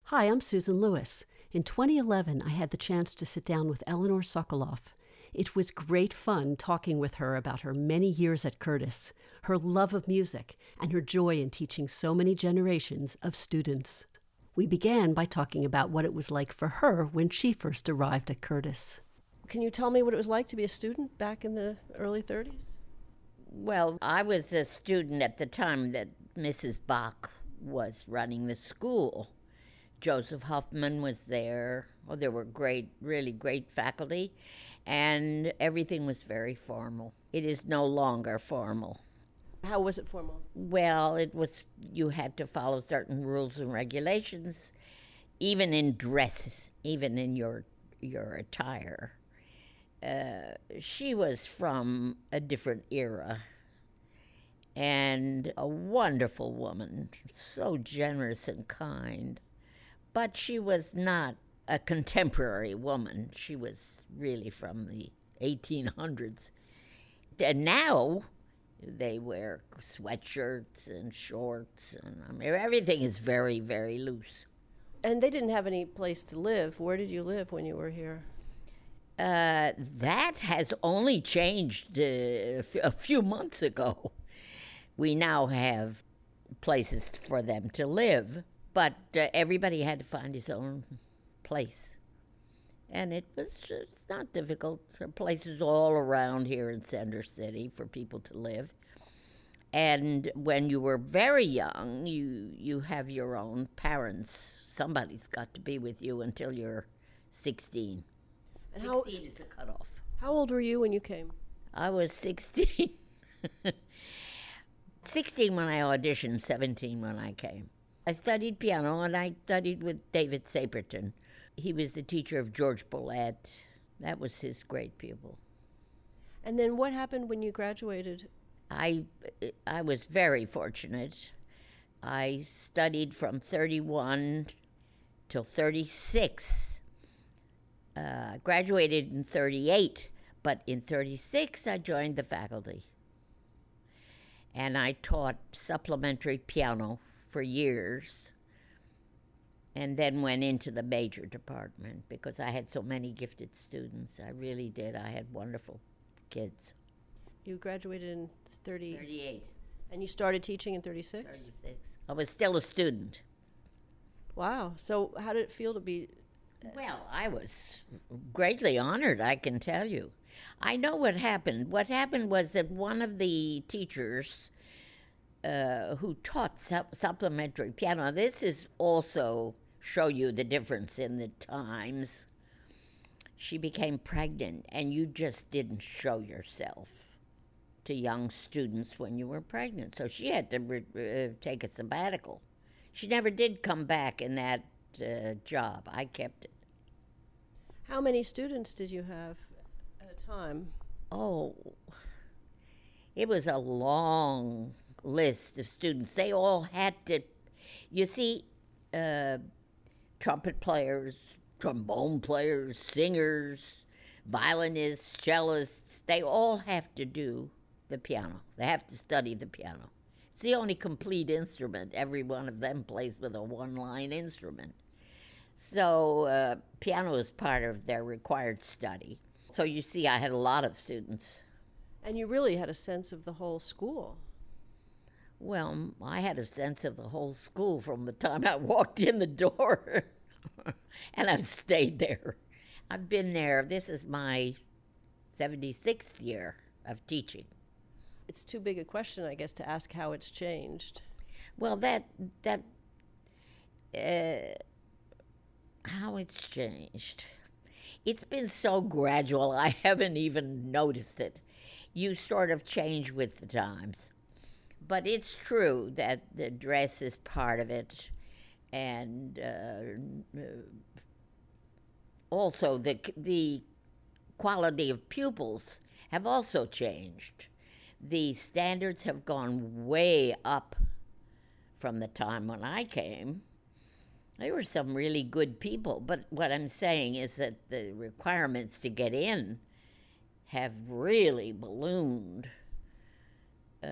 Hi, I'm Susan Lewis. In 2011, I had the chance to sit down with Eleanor Sokoloff. It was great fun talking with her about her many years at Curtis, her love of music, and her joy in teaching so many generations of students. We began by talking about what it was like for her when she first arrived at Curtis. Can you tell me what it was like to be a student back in the early 30s? Well, I was a student at the time that Mrs. Bach was running the school. Joseph Huffman was there. Oh, there were really great faculty, and everything was very formal. It is no longer formal. How was it formal? Well, you had to follow certain rules and regulations, even in dresses, even in your attire. She was from a different era and a wonderful woman, so generous and kind. But she was not a contemporary woman. She was really from the 1800s. And now they wear sweatshirts and shorts, and everything is very, very loose. And they didn't have any place to live. Where did you live when you were here? That has only changed a few months ago. We now have places for them to live, but everybody had to find his own place. And it's not difficult. There are places all around here in Center City for people to live. And when you were very young, you have your own parents. Somebody's got to be with you until you're 16. And 16 is the cutoff. How old were you when you came? I was 16. 16 when I auditioned, 17 when I came. I studied piano, and I studied with David Saperton. He was the teacher of George Bollett. That was his great pupil. And then what happened when you graduated? I was very fortunate. I studied from 31 till 36. Graduated in 38, but in 36 I joined the faculty. And I taught supplementary piano for years, and then went into the major department because I had so many gifted students. I really did. I had wonderful kids. You graduated in 38. And you started teaching in 36? 36. I was still a student. Wow. So how did it feel to be... Well, I was greatly honored, I can tell you. I know what happened. What happened was that one of the teachers who taught supplementary piano, this is also show you the difference in the times. She became pregnant, and you just didn't show yourself to young students when you were pregnant. So she had to take a sabbatical. She never did come back in that job. I kept it. How many students did you have at a time? Oh, it was a long list of students. They all had to, you see, trumpet players, trombone players, singers, violinists, cellists, they all have to do the piano. They have to study the piano. It's the only complete instrument. Every one of them plays with a one-line instrument. So piano is part of their required study. So you see, I had a lot of students. And you really had a sense of the whole school. Well, I had a sense of the whole school from the time I walked in the door. And I've stayed there. I've been there. This is my 76th year of teaching. It's too big a question, I guess, to ask how it's changed. Well, how it's changed. It's been so gradual, I haven't even noticed it. You sort of change with the times. But it's true that the dress is part of it, and also the quality of pupils have also changed. The standards have gone way up from the time when I came. There were some really good people, but what I'm saying is that the requirements to get in have really ballooned.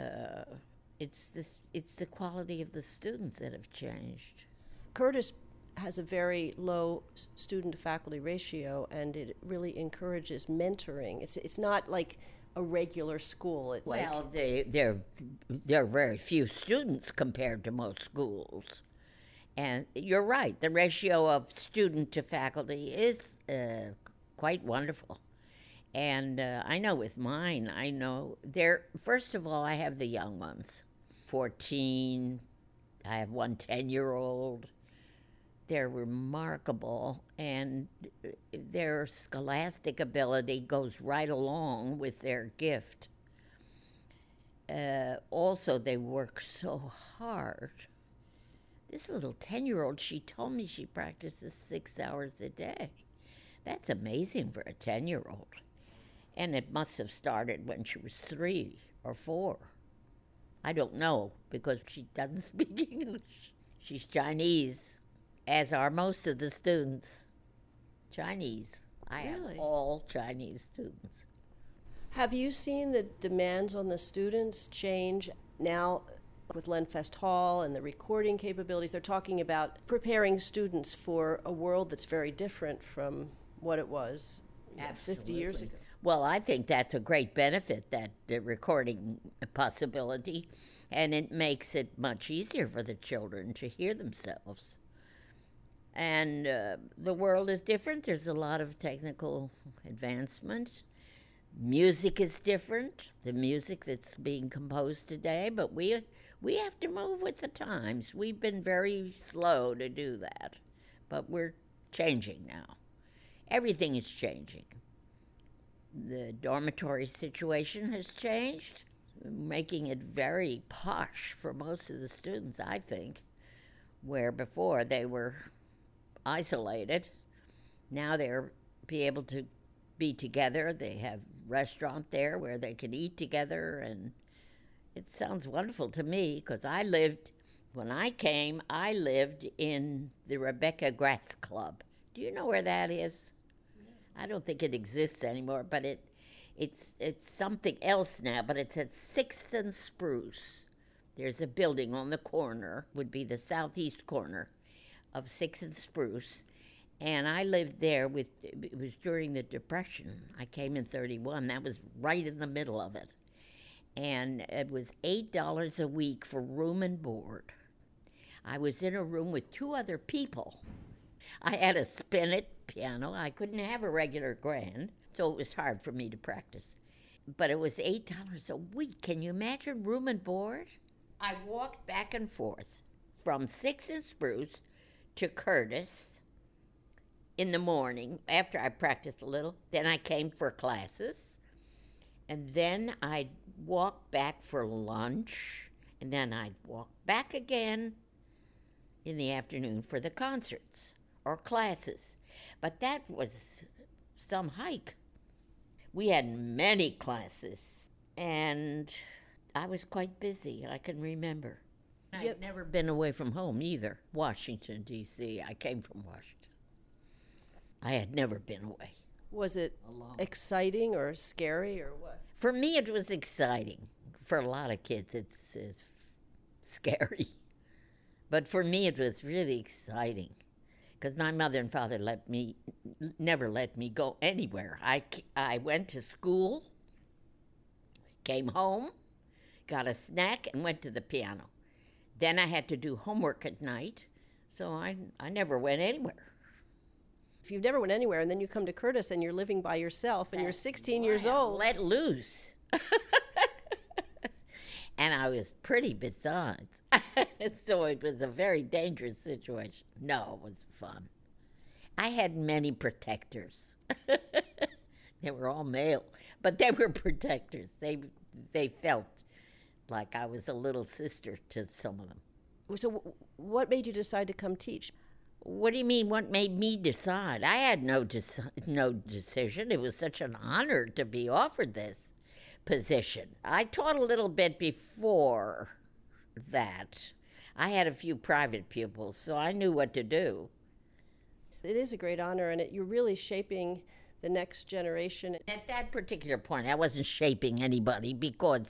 It's the quality of the students that have changed. Curtis has a very low student to faculty ratio, and it really encourages mentoring. It's not like a regular school. Well, there are very few students compared to most schools. And you're right, the ratio of student to faculty is quite wonderful. And I know with mine, first of all, I have the young ones, 14, I have one 10-year-old. They're remarkable, and their scholastic ability goes right along with their gift. Also, they work so hard. This little 10-year-old, she told me she practices 6 hours a day. That's amazing for a 10-year-old. And it must have started when she was 3 or 4. I don't know, because she doesn't speak English. She's Chinese, as are most of the students. Chinese. I have all Chinese students. Have you seen the demands on the students change now with Lenfest Hall and the recording capabilities? They're talking about preparing students for a world that's very different from what it was 50 years ago. Well, I think that's a great benefit, that the recording possibility, and it makes it much easier for the children to hear themselves. And the world is different. There's a lot of technical advancement. Music is different, the music that's being composed today, but we have to move with the times. We've been very slow to do that, but we're changing now. Everything is changing. The dormitory situation has changed, making it very posh for most of the students, I think, where before they were isolated. Now they're be able to be together. They have restaurant there where they can eat together, and it sounds wonderful to me, because when I came, I lived in the Rebecca Gratz Club. Do you know where that is? I don't think it exists anymore, but it's something else now, but it's at 6th and Spruce. There's a building on the corner, would be the southeast corner of 6th and Spruce, and I lived there it was during the Depression. I came in 1931. That was right in the middle of it. And it was $8 a week for room and board. I was in a room with 2 other people. I had a spinet piano. I couldn't have a regular grand, so it was hard for me to practice. But it was $8 a week. Can you imagine room and board? I walked back and forth from 6th and Spruce to Curtis in the morning after I practiced a little. Then I came for classes, and then I'd walk back for lunch, and then I'd walk back again in the afternoon for the concerts or classes. But that was some hike. We had many classes, and I was quite busy, I can remember. I've never been away from home either. Washington, D.C. I came from Washington. I had never been away. Was it exciting or scary or what? For me, it was exciting. For a lot of kids, it's scary. But for me, it was really exciting, because my mother and father never let me go anywhere. I went to school, came home, got a snack, and went to the piano. Then I had to do homework at night, so I never went anywhere. If you've never went anywhere, and then you come to Curtis and you're living by yourself, and you're 16 years old. Let loose. And I was pretty besides. So it was a very dangerous situation. No, it was fun. I had many protectors. They were all male, but they were protectors. They felt like I was a little sister to some of them. So what made you decide to come teach? What do you mean, what made me decide? I had no decision. It was such an honor to be offered this position. I taught a little bit before that. I had a few private pupils, so I knew what to do. It is a great honor, and you're really shaping the next generation. At that particular point, I wasn't shaping anybody, because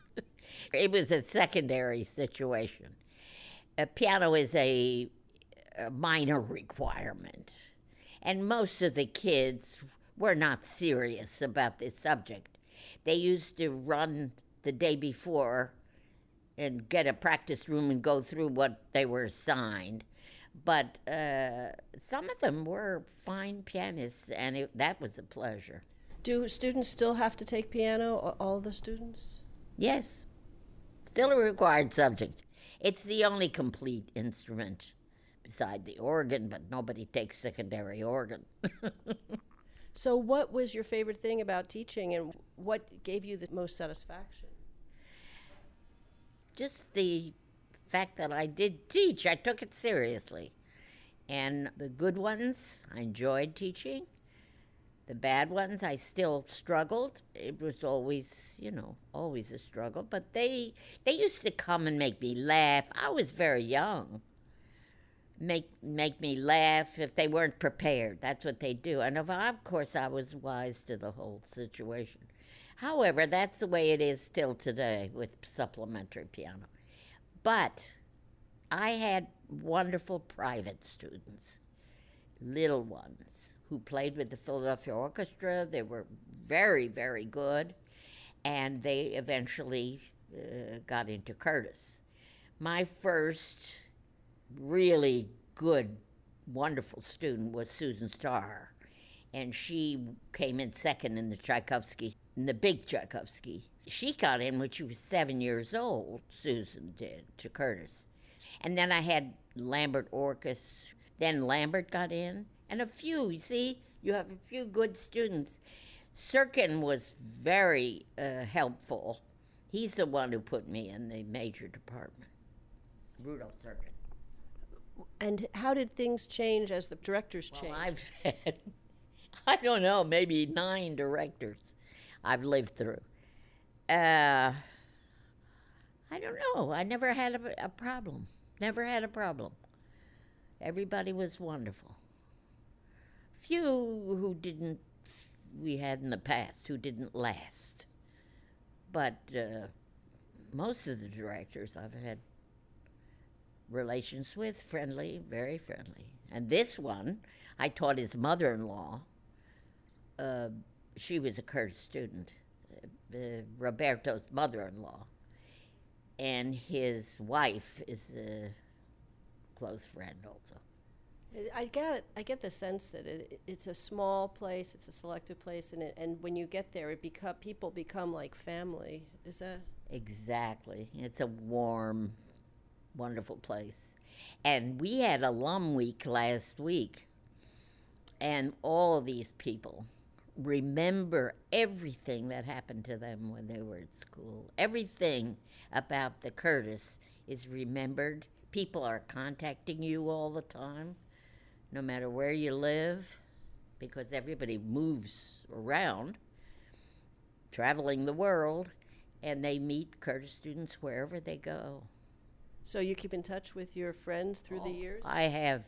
it was a secondary situation. A piano is a a minor requirement. And most of the kids were not serious about this subject. They used to run the day before and get a practice room and go through what they were assigned. But some of them were fine pianists, and that was a pleasure. Do students still have to take piano, all the students? Yes, still a required subject. It's the only complete instrument beside the organ, but nobody takes secondary organ. So what was your favorite thing about teaching, and what gave you the most satisfaction? Just the fact that I did teach, I took it seriously. And the good ones, I enjoyed teaching. The bad ones, I still struggled. It was always, always a struggle. But they used to come and make me laugh. I was very young. Make me laugh if they weren't prepared. That's what they do. And of course, I was wise to the whole situation. However, that's the way it is still today with supplementary piano. But I had wonderful private students, little ones, who played with the Philadelphia Orchestra. They were very, very good, and they eventually got into Curtis. My first really good, wonderful student was Susan Starr, and she came in second in the Tchaikovsky, in the big Tchaikovsky. She got in when she was 7 years old, Susan did, to Curtis. And then I had Lambert Orchis. Then Lambert got in, and a few, you see, you have a few good students. Sirkin was very helpful. He's the one who put me in the major department, Rudolf Sirkin. And how did things change as the directors changed? Well, I've had, I don't know, maybe 9 directors I've lived through. I don't know. I never had a problem. Never had a problem. Everybody was wonderful. Few who didn't, we had in the past, who didn't last. But most of the directors I've had relations with, friendly, very friendly. And this one, I taught his mother-in-law. She was a Curtis student, Roberto's mother-in-law. And his wife is a close friend also. I get the sense that it's a small place, it's a selective place, and when you get there, people become like family. Is that? Exactly. It's a warm, wonderful place. And we had alum week last week, and all of these people remember everything that happened to them when they were at school. Everything about the Curtis is remembered. People are contacting you all the time, no matter where you live, because everybody moves around, traveling the world, and they meet Curtis students wherever they go. So you keep in touch with your friends through the years? I have.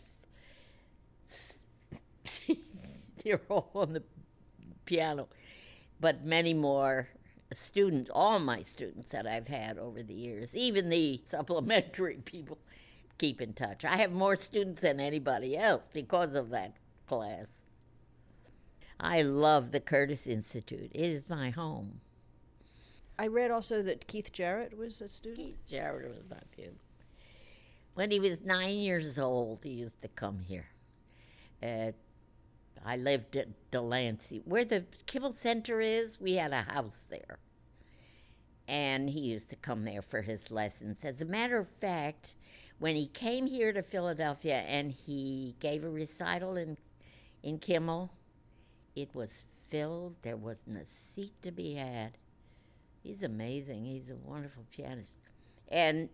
They're all on the piano, but many more students, all my students that I've had over the years, even the supplementary people, keep in touch. I have more students than anybody else because of that class. I love the Curtis Institute. It is my home. I read also that Keith Jarrett was a student. Keith Jarrett was my pupil. When he was 9 years old, he used to come here. I lived at Delancey. Where the Kimmel Center is, we had a house there. And he used to come there for his lessons. As a matter of fact, when he came here to Philadelphia and he gave a recital in Kimmel, it was filled. There wasn't a seat to be had. He's amazing. He's a wonderful pianist. And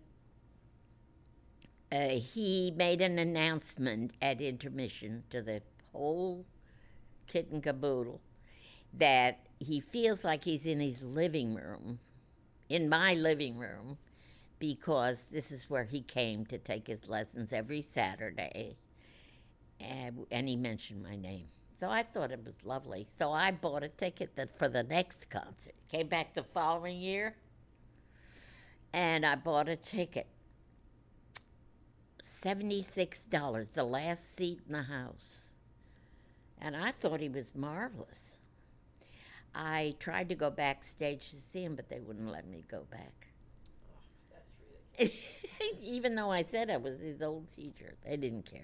he made an announcement at intermission to the whole kit and caboodle that he feels like he's in his living room, in my living room, because this is where he came to take his lessons every Saturday. And he mentioned my name. So I thought it was lovely. So I bought a ticket for the next concert. Came back the following year, and I bought a ticket. $76, the last seat in the house. And I thought he was marvelous. I tried to go backstage to see him, but they wouldn't let me go back. Oh, that's ridiculous. Even though I said I was his old teacher, they didn't care.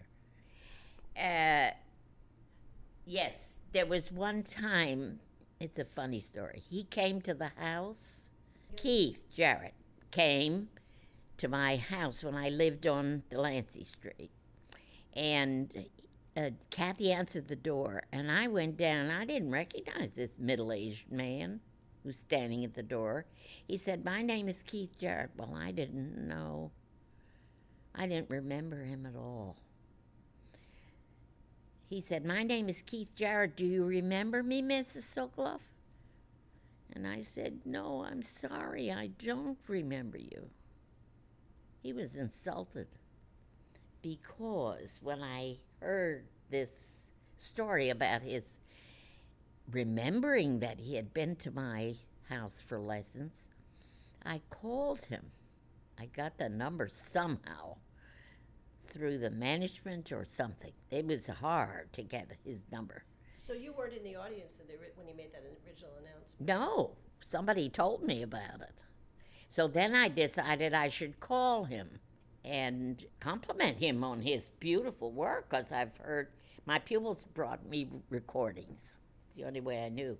Yes, there was one time, it's a funny story. He came to the house. Keith Jarrett came to my house when I lived on Delancey Street. And Kathy answered the door, and I went down. I didn't recognize this middle-aged man who's standing at the door. He said, "My name is Keith Jarrett." Well, I didn't know. I didn't remember him at all. He said, "My name is Keith Jarrett. Do you remember me, Mrs. Sokoloff?" And I said, "No, I'm sorry. I don't remember you." He was insulted because when I heard this story about his remembering that he had been to my house for lessons, I called him. I got the number somehow through the management or something. It was hard to get his number. So you weren't in the audience when he made that original announcement? No, somebody told me about it. So then I decided I should call him and compliment him on his beautiful work, because I've heard, my pupils brought me recordings. It's the only way I knew.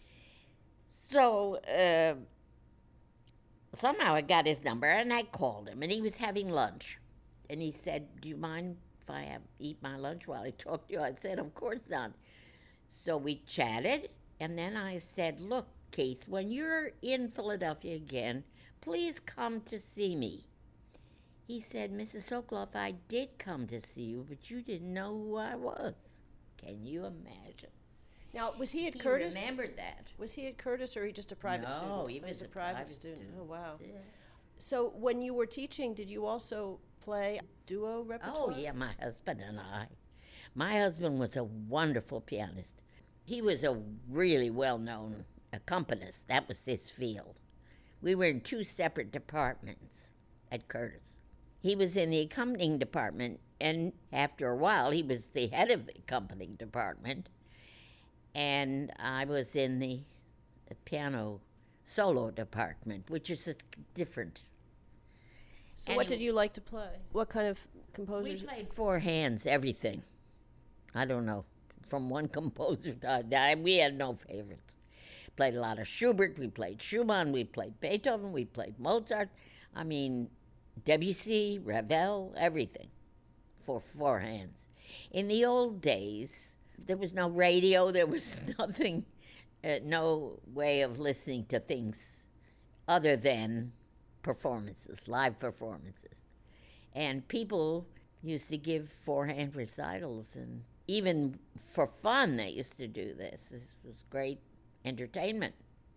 So somehow I got his number, and I called him, and he was having lunch. And he said, "Do you mind if I eat my lunch while I talk to you?" I said, "Of course not." So we chatted, and then I said, "Look, Keith, when you're in Philadelphia again, please come to see me." He said, "Mrs. Sokoloff, I did come to see you, but you didn't know who I was." Can you imagine? Now, was he at Curtis? He remembered that. Was he at Curtis, or he just a private student? No, he was a private student. Oh, wow. Yeah. So when you were teaching, did you also play duo repertoire? Oh, yeah, my husband and I. My husband was a wonderful pianist. He was a really well-known accompanist. That was his field. We were in two separate departments at Curtis. He was in the accompanying department, and after a while, he was the head of the accompanying department, and I was in the piano solo department, which is different. So what did you like to play? What kind of composers? We played four hands, everything. I don't know, from one composer to another. We had no favorites. Played a lot of Schubert, we played Schumann, we played Beethoven, we played Mozart. I mean, Debussy, Ravel, everything for four hands. In the old days, there was no radio, there was nothing, no way of listening to things other than performances, live performances. And people used to give four-hand recitals, and even for fun they used to do this. This was great entertainment.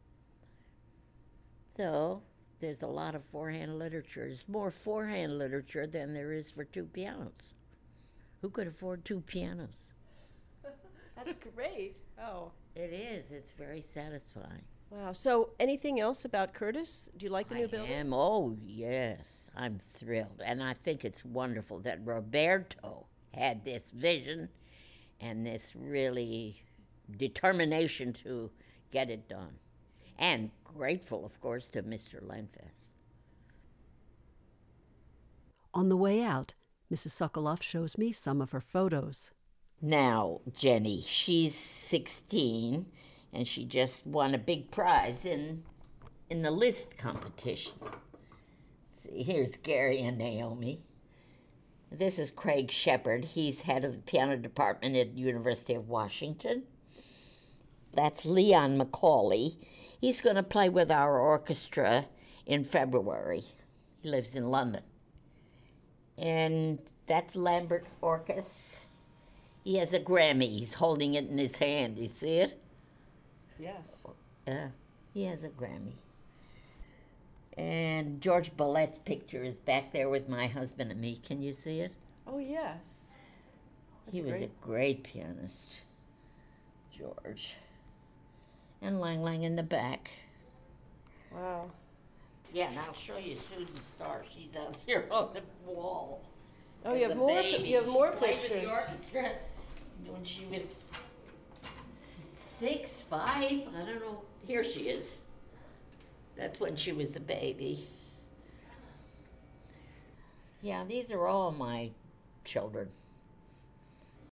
So there's a lot of four-hand literature. There's more four-hand literature than there is for two pianos. Who could afford two pianos? That's great. Oh. It is. It's very satisfying. Wow. So anything else about Curtis? Do you like the new building? Oh, yes. I'm thrilled. And I think it's wonderful that Roberto had this vision and this really determination to get it done. And grateful, of course, to Mr. Lenfest. On the way out, Mrs. Sokoloff shows me some of her photos. Now, Jenny, she's 16, and she just won a big prize in the list competition. See, here's Gary and Naomi. This is Craig Shepard. He's head of the piano department at University of Washington. That's Leon McCauley. He's going to play with our orchestra in February. He lives in London. And that's Lambert Orcus. He has a Grammy. He's holding it in his hand. You see it? Yes. He has a Grammy. And George Ballett's picture is back there with my husband and me. Can you see it? Oh, yes. He was a great pianist, George. And Lang Lang in the back. Wow. Yeah, and I'll show you Susan Starr. She's out here on the wall. Oh, you as have a more. baby. You have more She played with pictures. the orchestra when she was 6, 5. I don't know. Here she is. That's when she was a baby. Yeah, these are all my children.